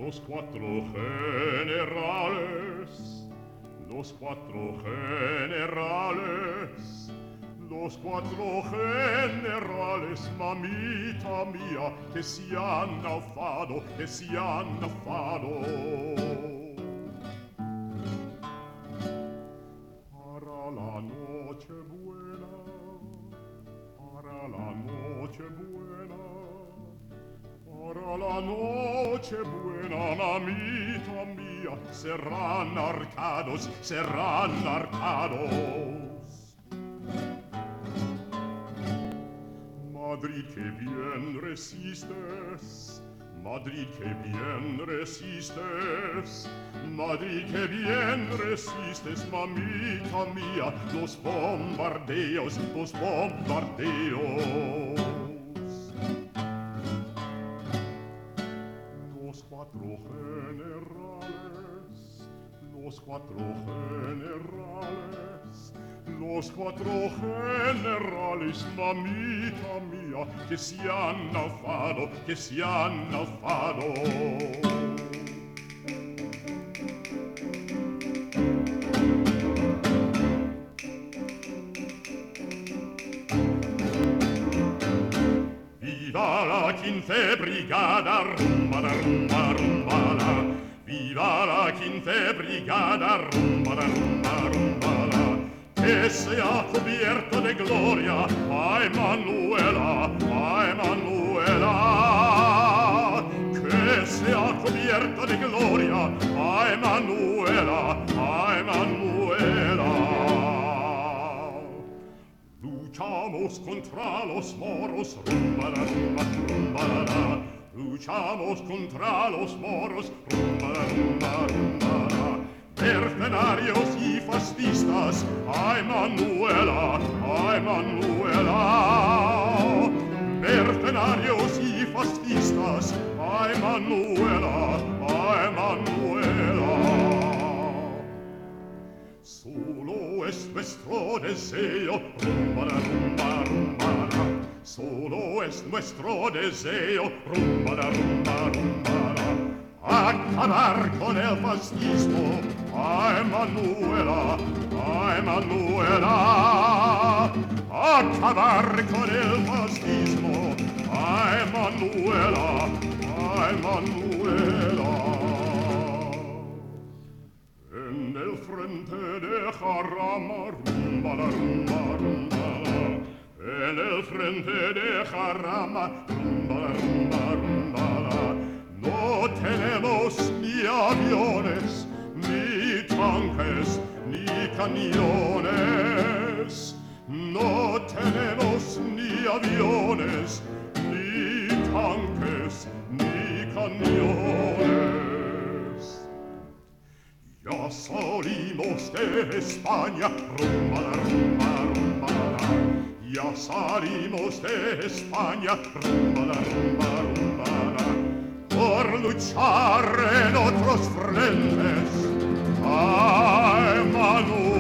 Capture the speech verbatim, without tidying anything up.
Los cuatro generales, los cuatro generales, los cuatro generales, mamita mía, que si han naufragado, que si han naufragado. Para la noche buena, para la noche buena, para la noche buena, mamita mía, serán arcados, serán arcados. Madrid, que bien resistes, Madrid, que bien resistes, Madrid, que bien resistes, mamita mía, los bombardeos, los bombardeos. Los cuatro generales, los cuatro generales, los cuatro generales, mamita mía, que se han naufragado, que se han naufragado. Viva la quince brigada, rumba, rumba, rumba, la. Viva la quince brigada, rumba, rumba, rumba, la. Que sea cubierto de gloria a Emanuela, a Emanuela. Que sea cubierto de gloria a Emanuela, a Emanuela. Luchamos contra los moros, rumba, rumba, rumba, luchamos contra los moros, rumba, rumba, rumba, mercenarios y fascistas, a Emanuela, a Emanuela. Mercenarios y fascistas, a Emanuela, a Emanuela. Solo es nuestro deseo, rumba, rumba, rumba, solo es nuestro deseo, rumba, rumba, rumba, acabar con el fascismo, a Emanuela, a Emanuela. Acabar con el fascismo, a Emanuela, a Emanuela. En el frente de Jarama, rumba, rumba, rumba, en el frente de Jarama, rumba, rumba, rumba, no tenemos ni aviones, ni tanques, ni cañones. No tenemos ni aviones, ni tanques, ni cañones. Ya salimos de España, rumba, rumba, rumba, ya salimos de España, rumba, rumba, rumba, por luchar en otros frentes, a Emanuela.